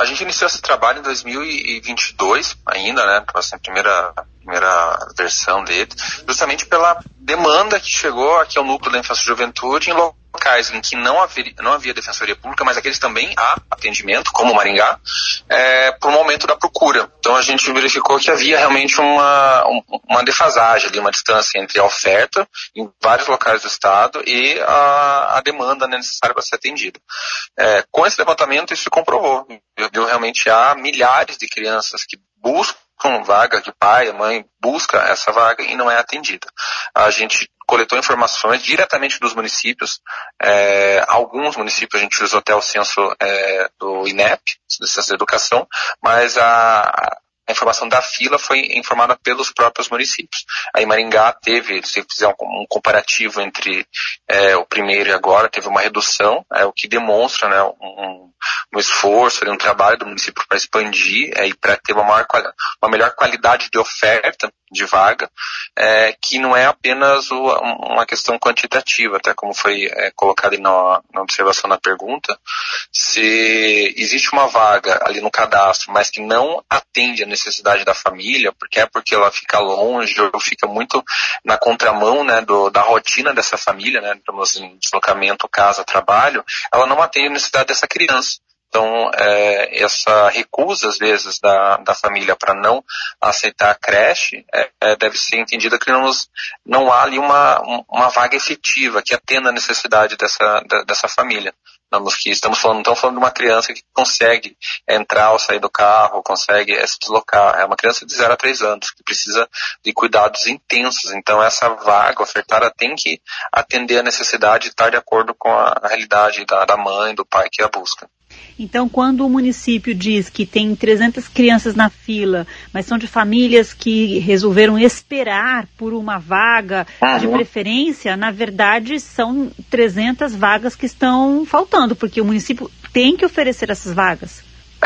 A gente iniciou esse trabalho em 2022 ainda, né? Assim, a primeira versão dele, justamente pela demanda que chegou aqui ao núcleo da infância e juventude em locais em que não havia defensoria pública, mas aqueles também há atendimento, como Maringá, por um aumento da procura. Então a gente verificou que havia realmente uma defasagem ali, uma distância entre a oferta em vários locais do estado e a demanda necessária para ser atendida. Com esse levantamento isso se comprovou. Realmente há milhares de crianças que buscam vaga, que pai, a mãe busca essa vaga e não é atendida. A gente coletou informações diretamente dos municípios. Alguns municípios a gente usou até o censo do INEP, do Censo da Educação, mas a informação da fila foi informada pelos próprios municípios. Aí Maringá teve, se fizer um comparativo entre o primeiro e agora, teve uma redução, o que demonstra, né, um esforço, um trabalho do município para expandir e para ter uma melhor qualidade de oferta de vaga, que não é apenas uma questão quantitativa, até como foi colocado na observação na pergunta. Se existe uma vaga ali no cadastro, mas que não atende a necessidade da família, porque ela fica longe ou fica muito na contramão, né, da rotina dessa família, né, em deslocamento, casa, trabalho, ela não atende a necessidade dessa criança. Então, essa recusa, às vezes, da família para não aceitar a creche, deve ser entendida que não há ali uma vaga efetiva que atenda a necessidade dessa família. Estamos falando de uma criança que consegue entrar ou sair do carro, consegue se deslocar. É uma criança de 0 a 3 anos, que precisa de cuidados intensos. Então, essa vaga ofertada tem que atender a necessidade e estar de acordo com a realidade da mãe, do pai que a busca. Então, quando o município diz que tem 300 crianças na fila, mas são de famílias que resolveram esperar por uma vaga de preferência, na verdade são 300 vagas que estão faltando, porque o município tem que oferecer essas vagas.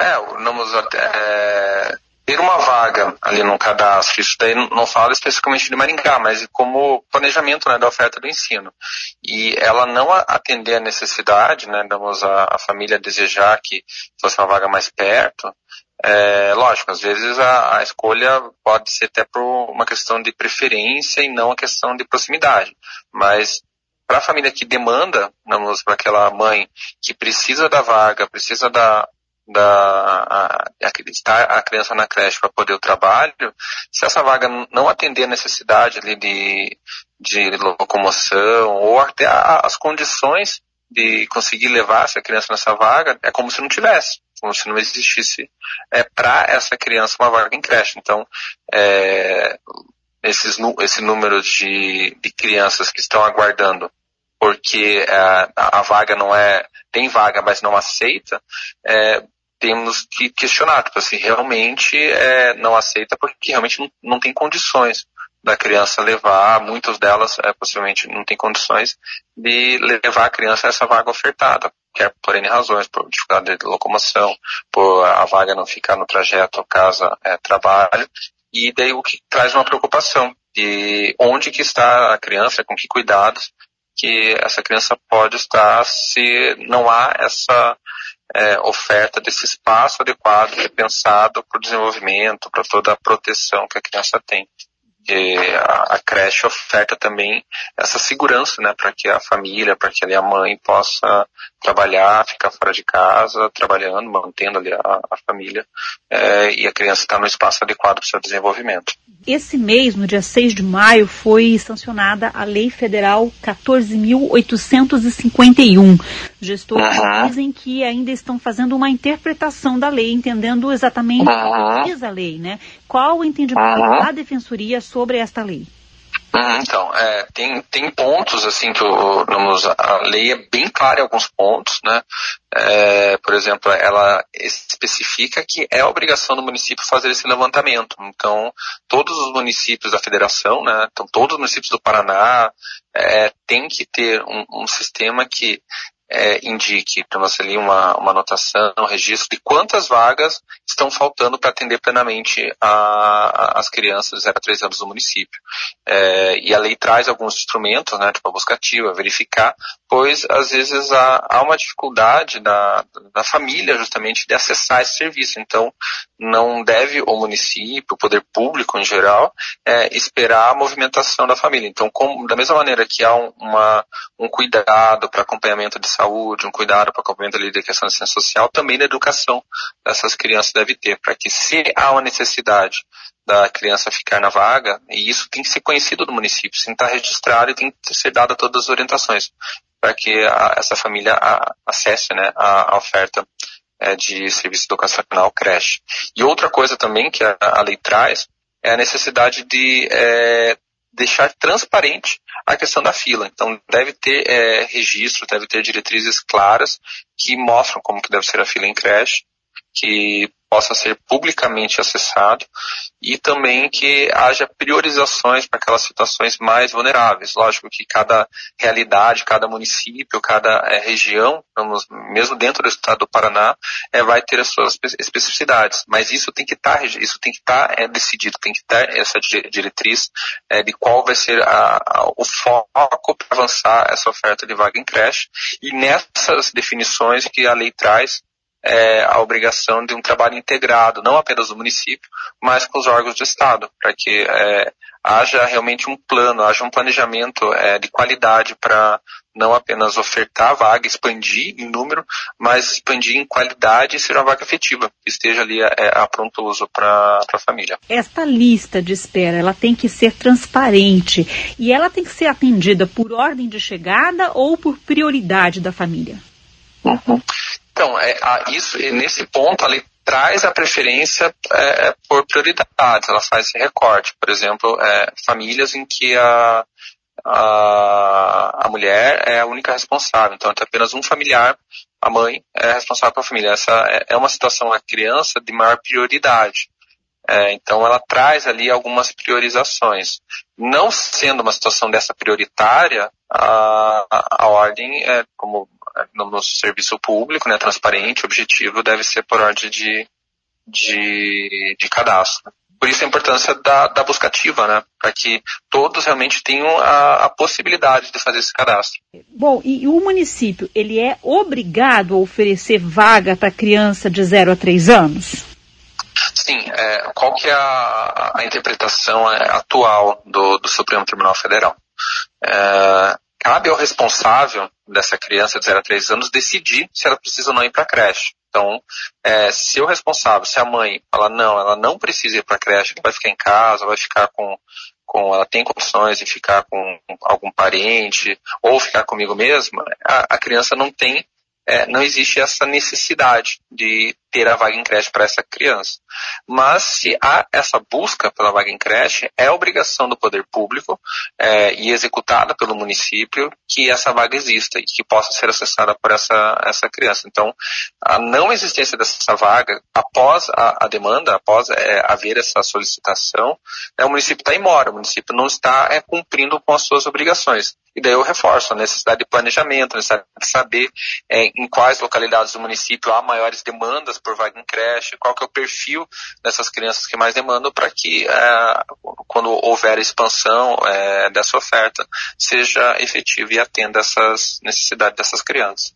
Ter uma vaga ali no cadastro, isso daí não fala especificamente de Maringá, mas como planejamento, né, da oferta do ensino. E ela não atender a necessidade, né, a família desejar que fosse uma vaga mais perto, lógico, às vezes a escolha pode ser até por uma questão de preferência e não a questão de proximidade. Mas para a família que demanda, para aquela mãe que precisa da vaga, precisa estar a criança na creche para poder o trabalho, se essa vaga não atender a necessidade ali de locomoção ou até as condições de conseguir levar essa criança nessa vaga, é como se não tivesse, como se não existisse para essa criança uma vaga em creche. Então, esse número de crianças que estão aguardando porque a vaga tem vaga, mas não aceita, temos que questionar, se realmente não aceita, porque realmente não tem condições da criança levar, muitas delas possivelmente não tem condições de levar a criança a essa vaga ofertada, quer por N razões, por dificuldade de locomoção, por a vaga não ficar no trajeto casa-trabalho, e daí o que traz uma preocupação de onde que está a criança, com que cuidados que essa criança pode estar se não há essa oferta desse espaço adequado que é pensado para o desenvolvimento, para toda a proteção que a criança tem. E a creche oferta também essa segurança, né, para que a família, para que ali a mãe possa trabalhar, ficar fora de casa, trabalhando, mantendo ali a família, e a criança está no espaço adequado para o seu desenvolvimento. Esse mês, no dia 6 de maio, foi sancionada a Lei Federal 14.851. Gestores dizem que ainda estão fazendo uma interpretação da lei, entendendo exatamente o que diz a lei, né? Qual o entendimento da Defensoria sobre esta lei? Então, tem pontos, assim, que a lei é bem clara em alguns pontos, né? Por exemplo, ela especifica que é obrigação do município fazer esse levantamento. Então, todos os municípios da federação, né? Então, todos os municípios do Paraná têm que ter um sistema que indique para você ali uma anotação, um registro de quantas vagas estão faltando para atender plenamente as crianças de 0 a 3 anos do município. E a lei traz alguns instrumentos, né, tipo a busca ativa, verificar, pois às vezes há uma dificuldade da família justamente de acessar esse serviço. Então, não deve o município, o poder público em geral, esperar a movimentação da família. Então, da mesma maneira que há um cuidado para acompanhamento de saúde, um cuidado para acompanhamento da questão de assistência social, também na educação dessas crianças deve ter, para que se há uma necessidade da criança ficar na vaga, e isso tem que ser conhecido do município, tem que estar registrado e tem que ser dada todas as orientações, para que essa família acesse, né, a oferta de serviço educacional creche. E outra coisa também que a lei traz é a necessidade de deixar transparente a questão da fila. Então, deve ter registro, deve ter diretrizes claras que mostram como que deve ser a fila em creche, que possa ser publicamente acessado e também que haja priorizações para aquelas situações mais vulneráveis. Lógico que cada realidade, cada município, cada região, mesmo dentro do estado do Paraná, vai ter as suas especificidades. Mas isso tem que estar decidido, tem que ter essa diretriz de qual vai ser o foco para avançar essa oferta de vaga em creche. E nessas definições que a lei traz, a obrigação de um trabalho integrado, não apenas do município, mas com os órgãos do Estado, para que haja realmente um plano, haja um planejamento de qualidade para não apenas ofertar a vaga, expandir em número, mas expandir em qualidade e ser uma vaga efetiva, que esteja ali a pronto uso para a família. Esta lista de espera, ela tem que ser transparente e ela tem que ser atendida por ordem de chegada ou por prioridade da família? Uhum. Então, nesse ponto, a lei traz a preferência por prioridades, ela faz esse recorte. Por exemplo, famílias em que a mulher é a única responsável, então tem apenas um familiar, a mãe é responsável pela família. Essa é uma situação, a criança, de maior prioridade. Então ela traz ali algumas priorizações. Não sendo uma situação dessa prioritária, a ordem, como no serviço público, né, transparente, objetivo, deve ser por ordem de cadastro. Por isso a importância da busca ativa, né, para que todos realmente tenham a possibilidade de fazer esse cadastro. Bom, e o município, ele é obrigado a oferecer vaga para criança de 0 a 3 anos? Sim, qual que é a interpretação atual do Supremo Tribunal Federal? Cabe ao responsável dessa criança de 0 a 3 anos decidir se ela precisa ou não ir para a creche. Então, se o responsável, se a mãe fala não, ela não precisa ir para a creche, ela vai ficar em casa, vai ficar ela tem condições de ficar com algum parente ou ficar comigo mesma, a criança não existe essa necessidade de ter a vaga em creche para essa criança. Mas se há essa busca pela vaga em creche, é obrigação do poder público e executada pelo município que essa vaga exista e que possa ser acessada por essa criança. Então, a não existência dessa vaga, após a demanda, após haver essa solicitação, o município está em mora, o município não está cumprindo com as suas obrigações. E daí eu reforço a necessidade de planejamento, a necessidade de saber em quais localidades do município há maiores demandas por vaga em creche, qual que é o perfil dessas crianças que mais demandam, para que quando houver a expansão dessa oferta, seja efetiva e atenda essas necessidades dessas crianças.